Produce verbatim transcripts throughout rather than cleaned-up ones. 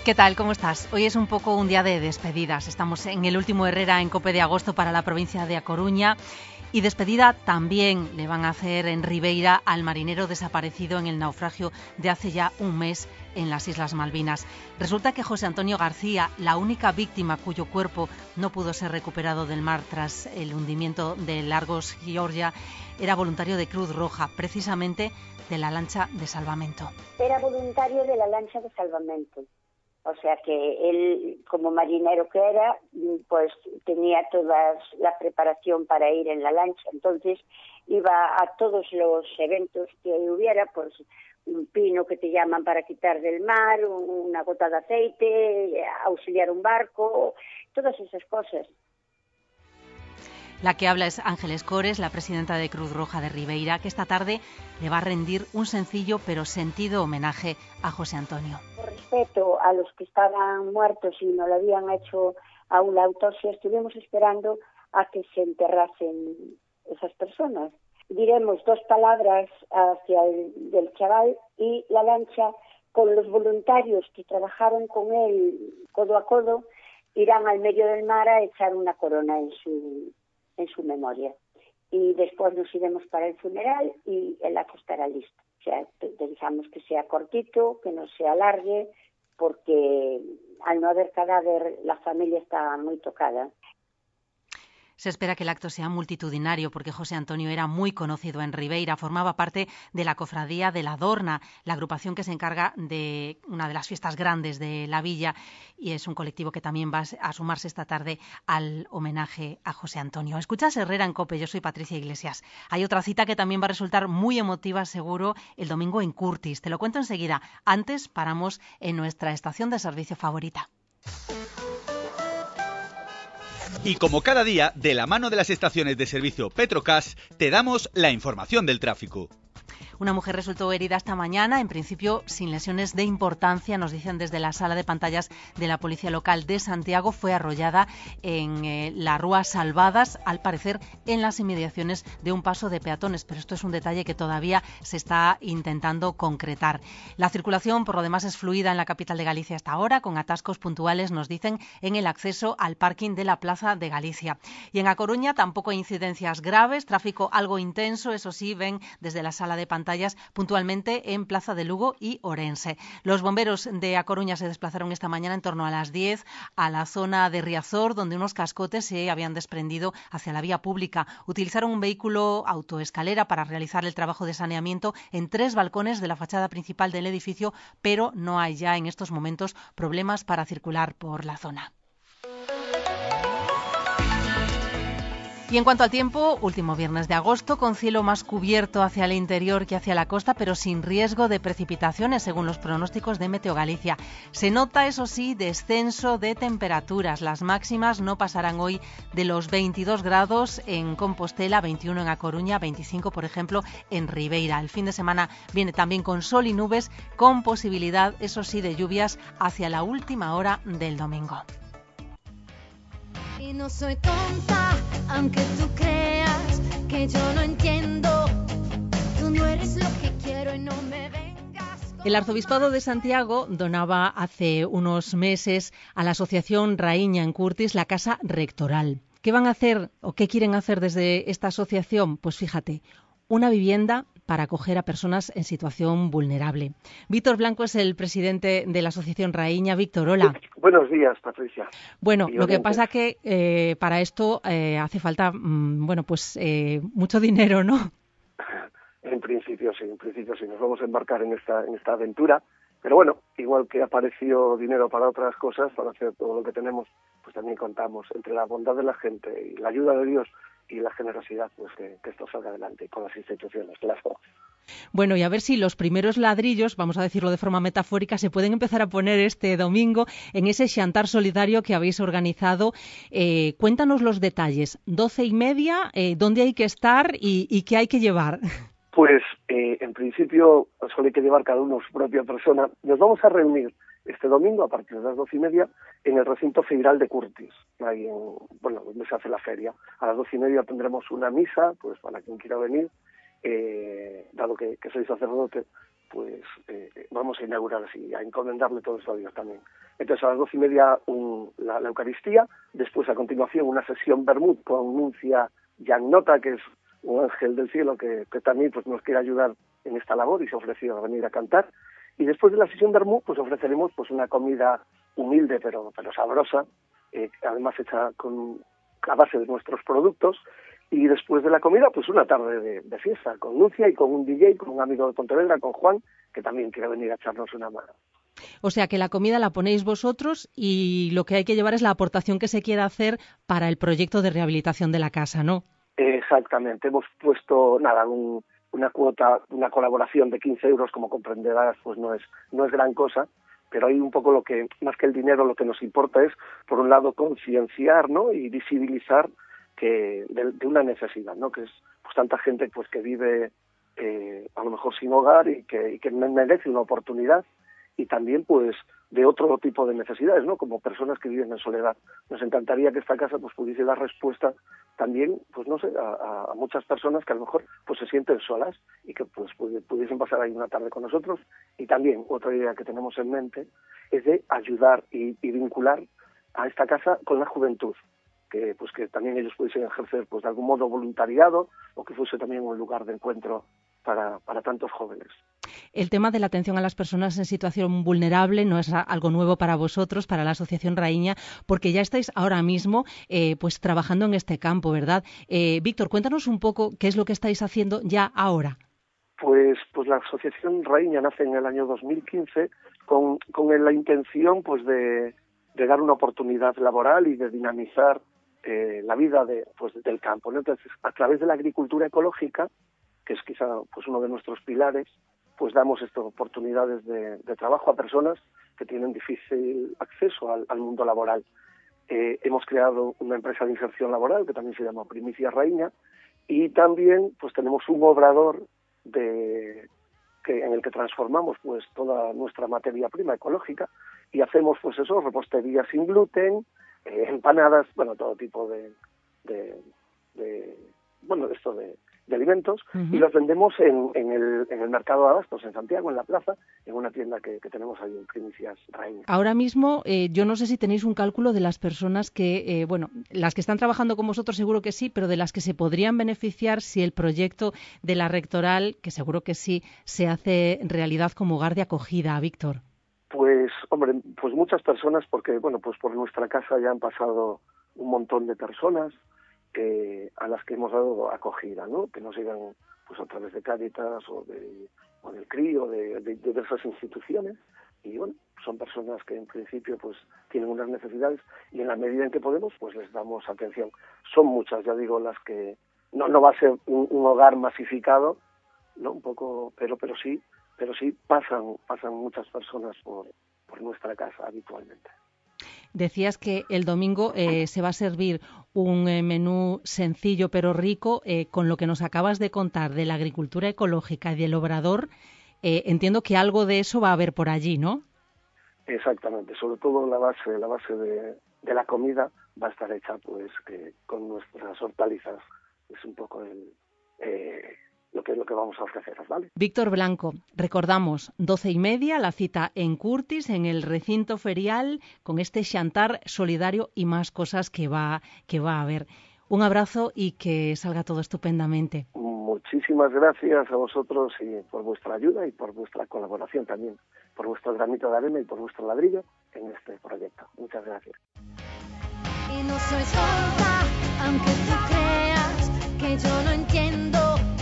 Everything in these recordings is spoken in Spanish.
¿Qué tal? ¿Cómo estás? Hoy es un poco un día de despedidas. Estamos en el último Herrera en Cope de agosto para la provincia de A Coruña. Y despedida también le van a hacer en Ribeira al marinero desaparecido en el naufragio de hace ya un mes en las Islas Malvinas. Resulta que José Antonio García, la única víctima cuyo cuerpo no pudo ser recuperado del mar tras el hundimiento del Argos Georgia, era voluntario de Cruz Roja, precisamente de la lancha de salvamento. Era voluntario de la lancha de salvamento. O sea que él, como marinero que era, pues tenía toda la preparación para ir en la lancha. Entonces iba a todos los eventos que hubiera, pues un pino que te llaman para quitar del mar, una gota de aceite, auxiliar un barco, todas esas cosas. La que habla es Ángeles Cores, la presidenta de Cruz Roja de Ribeira, que esta tarde le va a rendir un sencillo pero sentido homenaje a José Antonio. Por respeto a los que estaban muertos y no le habían hecho aún la autopsia, estuvimos esperando a que se enterrasen esas personas. Diremos dos palabras hacia el del chaval y la lancha, con los voluntarios que trabajaron con él codo a codo, irán al medio del mar a echar una corona en su en su memoria. Y después nos iremos para el funeral y el acto estará listo. O sea, pensamos que sea cortito, que no se alargue, porque al no haber cadáver la familia está muy tocada. Se espera que el acto sea multitudinario porque José Antonio era muy conocido en Ribeira, formaba parte de la cofradía de la Dorna, la agrupación que se encarga de una de las fiestas grandes de la villa, y es un colectivo que también va a sumarse esta tarde al homenaje a José Antonio. Escuchas Herrera en Cope, yo soy Patricia Iglesias. Hay otra cita que también va a resultar muy emotiva seguro el domingo en Curtis. Te lo cuento enseguida. Antes paramos en nuestra estación de servicio favorita. Y como cada día, de la mano de las estaciones de servicio Petrocas, te damos la información del tráfico. Una mujer resultó herida esta mañana, en principio sin lesiones de importancia, nos dicen desde la sala de pantallas de la Policía Local de Santiago. Fue arrollada en eh, la Rúa Salvadas, al parecer en las inmediaciones de un paso de peatones, pero esto es un detalle que todavía se está intentando concretar. La circulación, por lo demás, es fluida en la capital de Galicia hasta ahora, con atascos puntuales, nos dicen, en el acceso al parking de la Plaza de Galicia. Y en A Coruña tampoco hay incidencias graves, tráfico algo intenso, eso sí, ven desde la sala de pantallas puntualmente en Plaza de Lugo y Orense. Los bomberos de A Coruña se desplazaron esta mañana en torno a las diez a la zona de Riazor, donde unos cascotes se habían desprendido hacia la vía pública. Utilizaron un vehículo autoescalera para realizar el trabajo de saneamiento en tres balcones de la fachada principal del edificio, pero no hay ya en estos momentos problemas para circular por la zona. Y en cuanto al tiempo, último viernes de agosto, con cielo más cubierto hacia el interior que hacia la costa, pero sin riesgo de precipitaciones, según los pronósticos de Meteo Galicia. Se nota, eso sí, descenso de temperaturas. Las máximas no pasarán hoy de los veintidós grados en Compostela, veintiuno en A Coruña, veinticinco, por ejemplo, en Ribeira. El fin de semana viene también con sol y nubes, con posibilidad, eso sí, de lluvias hacia la última hora del domingo. Y no soy tonta, aunque tú creas que yo no entiendo. Tú no eres lo que quiero y no me vengas con... El Arzobispado de Santiago donaba hace unos meses a la Asociación Raíña en Curtis la Casa Rectoral. ¿Qué van a hacer o qué quieren hacer desde esta asociación? Pues fíjate, una vivienda para acoger a personas en situación vulnerable. Víctor Blanco es el presidente de la Asociación Raíña. Víctor, hola. Buenos días, Patricia. Bueno, lo que pasa que eh, para esto eh, hace falta, mmm, bueno, pues eh, mucho dinero, ¿no? En principio sí, en principio sí, nos vamos a embarcar en esta, en esta aventura, pero bueno, igual que apareció dinero para otras cosas, para hacer todo lo que tenemos, pues también contamos entre la bondad de la gente y la ayuda de Dios y la generosidad, pues que, que esto salga adelante con las instituciones, claro. Bueno, y a ver si los primeros ladrillos, vamos a decirlo de forma metafórica, se pueden empezar a poner este domingo en ese xantar solidario que habéis organizado. Eh, cuéntanos los detalles, doce y media, eh, dónde hay que estar y, y qué hay que llevar. Pues eh, en principio solo hay que llevar cada uno su propia persona. Nos vamos a reunir este domingo a partir de las doce y media en el recinto federal de Curtis, ahí en, bueno, donde se hace la feria. A las doce y media tendremos una misa, pues para quien quiera venir, eh, dado que, que soy sacerdote, pues eh, vamos a inaugurar así, a encomendarle todo esto a Dios también. Entonces a las doce y media un, la, la Eucaristía, después a continuación una sesión Bermud con Nuncia Giannota, que es un ángel del cielo que, que también pues, nos quiere ayudar en esta labor y se ofreció a venir a cantar. Y después de la sesión Bermud pues ofreceremos pues una comida humilde pero, pero sabrosa, eh, además hecha con, a base de nuestros productos. Y después de la comida, pues una tarde de, de fiesta, con Nucia y con un D J, con un amigo de Pontevedra, con Juan, que también quiere venir a echarnos una mano. O sea que la comida la ponéis vosotros y lo que hay que llevar es la aportación que se quiera hacer para el proyecto de rehabilitación de la casa, ¿no? Exactamente, hemos puesto, nada, un, una cuota, una colaboración de quince euros, como comprenderás, pues no es, no es gran cosa, pero hay un poco lo que, más que el dinero, lo que nos importa es, por un lado, concienciar, ¿no?, y visibilizar que de, de una necesidad, ¿no?, que es pues tanta gente pues que vive eh, a lo mejor sin hogar y que, y que merece una oportunidad, y también pues de otro tipo de necesidades, ¿no?, como personas que viven en soledad. Nos encantaría que esta casa pues pudiese dar respuesta también, pues no sé, a, a muchas personas que a lo mejor pues se sienten solas y que pues pudiesen pasar ahí una tarde con nosotros. Y también otra idea que tenemos en mente es de ayudar y, y vincular a esta casa con la juventud, que pues que también ellos pudiesen ejercer pues de algún modo voluntariado, o que fuese también un lugar de encuentro para, para tantos jóvenes. El tema de la atención a las personas en situación vulnerable no es algo nuevo para vosotros, para la Asociación Raíña, porque ya estáis ahora mismo eh, pues trabajando en este campo, ¿verdad? Eh, Víctor, cuéntanos un poco qué es lo que estáis haciendo ya ahora. Pues, pues la Asociación Raíña nace en el año dos mil quince con, con la intención pues de, de dar una oportunidad laboral y de dinamizar eh, la vida de, pues, del campo, ¿no? Entonces, a través de la agricultura ecológica, que es quizá pues uno de nuestros pilares, pues damos estas oportunidades de, de trabajo a personas que tienen difícil acceso al, al mundo laboral. Eh, hemos creado una empresa de inserción laboral que también se llama Primicia Raíña, y también pues tenemos un obrador de, que, en el que transformamos pues toda nuestra materia prima ecológica y hacemos pues eso, repostería sin gluten, eh, empanadas, bueno, todo tipo de, de, de bueno, esto de de alimentos, uh-huh. y los vendemos en, en, el, en el mercado de abastos en Santiago, en la plaza, en una tienda que, que tenemos ahí en Primicias Raíña. Ahora mismo, eh, yo no sé si tenéis un cálculo de las personas que, eh, bueno, las que están trabajando con vosotros seguro que sí, pero de las que se podrían beneficiar si el proyecto de la Rectoral, que seguro que sí, se hace realidad como hogar de acogida, Víctor. Pues, hombre, pues muchas personas, porque, bueno, pues por nuestra casa ya han pasado un montón de personas, que a las que hemos dado acogida, ¿no?, que nos llegan pues a través de Cáritas o, de, o del C R I o de, de, de diversas instituciones, y bueno, son personas que en principio pues tienen unas necesidades y en la medida en que podemos pues les damos atención. Son muchas, ya digo, las que no no va a ser un, un hogar masificado, no un poco, pero pero sí, pero sí pasan pasan muchas personas por por nuestra casa habitualmente. Decías que el domingo eh, se va a servir un eh, menú sencillo pero rico. Eh, con lo que nos acabas de contar de la agricultura ecológica y del obrador, eh, entiendo que algo de eso va a haber por allí, ¿no? Exactamente, sobre todo la base, la base de, de la comida va a estar hecha pues que con nuestras hortalizas. Es un poco el, eh, lo que es lo que vamos a ofreceros, ¿vale? Víctor Blanco, recordamos, doce y media, la cita en Curtis, en el recinto ferial, con este Xantar solidario y más cosas que va, que va a haber. Un abrazo y que salga todo estupendamente. Muchísimas gracias a vosotros y por vuestra ayuda y por vuestra colaboración también, por vuestro granito de arena y por vuestro ladrillo en este proyecto. Muchas gracias. Y no soy tonta, aunque tú creas que yo no entiendo.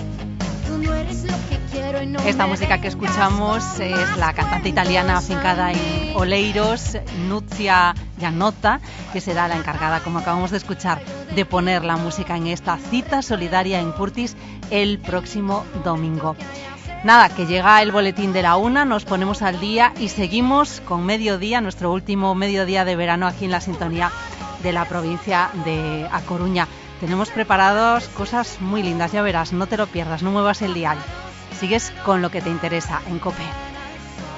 Esta música que escuchamos es la cantante italiana afincada en Oleiros, Nuncia Giannota, que será la encargada, como acabamos de escuchar, de poner la música en esta cita solidaria en Curtis el próximo domingo. Nada, que llega el boletín de la una, nos ponemos al día y seguimos con Mediodía, nuestro último mediodía de verano aquí en la sintonía de la provincia de A Coruña. Tenemos preparados cosas muy lindas, ya verás, no te lo pierdas, no muevas el dial. Sigues con lo que te interesa en COPE.